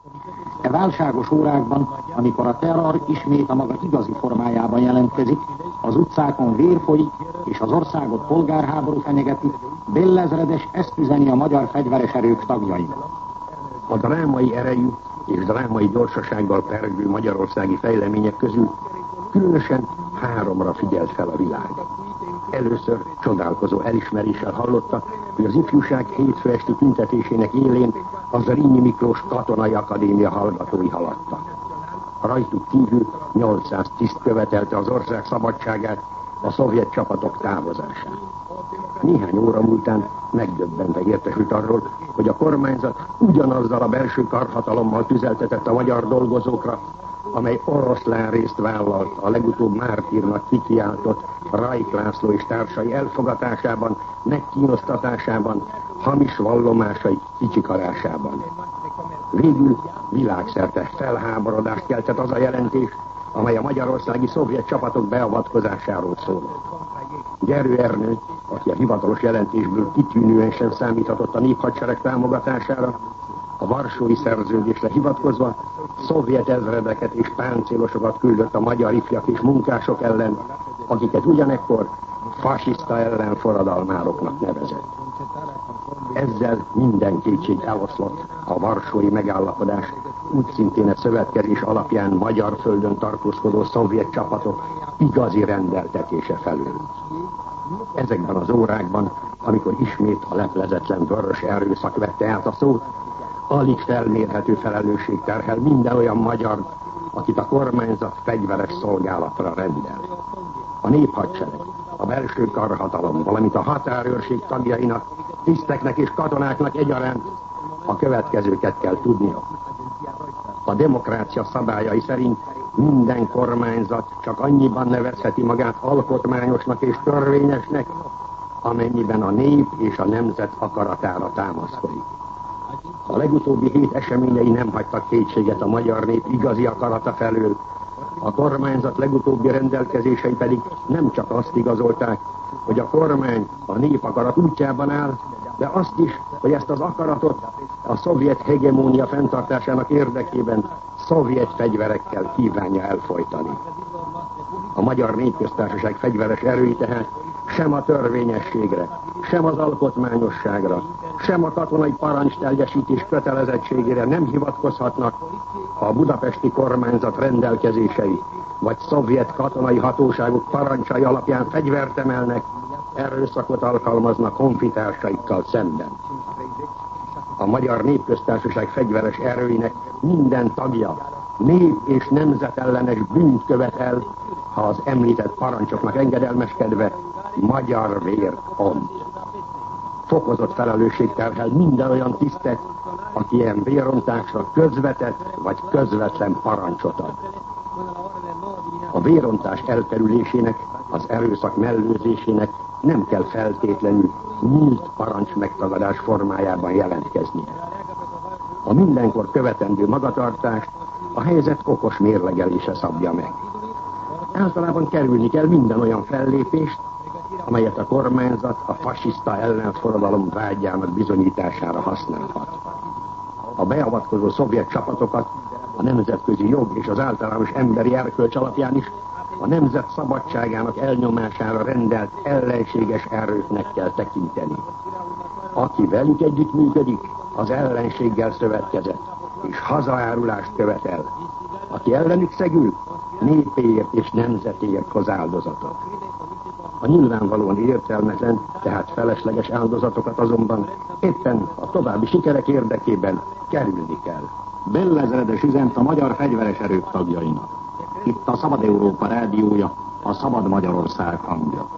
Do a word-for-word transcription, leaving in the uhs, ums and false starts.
E válságos órákban, amikor a terror ismét a maga igazi formájában jelentkezik, az utcákon vér folyik, és az országot polgárháború fenyegeti, Bélezredes ezt üzeni a magyar fegyveres erők tagjainak. A drámai erejű és drámai gyorsasággal pergő magyarországi fejlemények közül különösen háromra figyelt fel a világ. Először csodálkozó elismeréssel hallotta, hogy az ifjúság hétfő esti tüntetésének élén a Zrínyi Miklós Katonai Akadémia hallgatói haladtak. Rajtuk kívül nyolcszáz tiszt követelte az ország szabadságát, a szovjet csapatok távozását. Néhány óra múltán megdöbbenve értesült arról, hogy a kormányzat ugyanazzal a belső karhatalommal tüzeltetett a magyar dolgozókra, amely oroszlán részt vállalt a legutóbb mártírnak kikiáltott Rajk László és társai elfogatásában, megkínoztatásában, hamis vallomásai kicsikarásában. Végül világszerte felháborodást keltett az a jelentés, amely a magyarországi szovjet csapatok beavatkozásáról szól. Gyerő Ernő, aki a hivatalos jelentésből kitűnően sem számíthatott a néphadsereg támogatására, a varsói szerződésre hivatkozva szovjet ezredeket és páncélosokat küldött a magyar ifjak és munkások ellen, akiket ugyanekkor fasiszta ellenforradalmároknak nevezett. Ezzel minden kétség eloszlott a varsói megállapodás, úgy szintén a szövetkezés alapján magyar földön tartózkodó szovjet csapatok igazi rendeltetése felől. Ezekben az órákban, amikor ismét a leplezetlen vörös erőszak vette át a szót, alig felmérhető felelősség terhel minden olyan magyar, akit a kormányzat fegyveres szolgálatra rendel. A néphadsereg, a belső karhatalom, valamint a határőrség tagjainak, tiszteknek és katonáknak egyaránt a következőket kell tudnia. A demokrácia szabályai szerint minden kormányzat csak annyiban nevezheti magát alkotmányosnak és törvényesnek, amennyiben a nép és a nemzet akaratára támaszkodik. A legutóbbi hét eseményei nem hagytak kétséget a magyar nép igazi akarata felől, a kormányzat legutóbbi rendelkezései pedig nem csak azt igazolták, hogy a kormány a nép akarat útjában áll, de azt is, hogy ezt az akaratot a szovjet hegemónia fenntartásának érdekében szovjet fegyverekkel kívánja elfojtani. A Magyar Népköztársaság fegyveres erői tehát sem a törvényességre, sem az alkotmányosságra, sem a katonai parancsteljesítés kötelezettségére nem hivatkozhatnak, ha a budapesti kormányzat rendelkezései vagy szovjet katonai hatóságok parancsai alapján fegyvert emelnek, erőszakot alkalmaznak honfitársaikkal szemben. A Magyar Népköztársaság fegyveres erőinek minden tagja nép- és nemzetellenes bűnt követel, ha az említett parancsoknak engedelmeskedve magyar vért ont. Fokozott felelősség terhel minden olyan tisztet, aki ilyen vérontásra közvetett vagy közvetlen parancsot ad. A vérontás elkerülésének, az erőszak mellőzésének nem kell feltétlenül nyílt parancs megtagadás formájában jelentkezni. A mindenkor követendő magatartást a helyzet okos mérlegelése szabja meg. Általában kerülni kell minden olyan fellépést, amelyet a kormányzat a fasiszta ellenforradalom vágyának bizonyítására használhat. A beavatkozó szovjet csapatokat a nemzetközi jog és az általános emberi erkölcs alapján is a nemzet szabadságának elnyomására rendelt ellenséges erőknek kell tekinteni. Aki velük együttműködik, az ellenséggel szövetkezett, és hazaárulást követel. Aki ellenük szegül, népéért és nemzetéért hoz áldozatot. A nyilvánvalóan értelmetlen, tehát felesleges áldozatokat azonban éppen a további sikerek érdekében kerülni kell. Bélezredes üzent a magyar fegyveres erők tagjainak. Itt a Szabad Európa rádiója, a Szabad Magyarország hangja.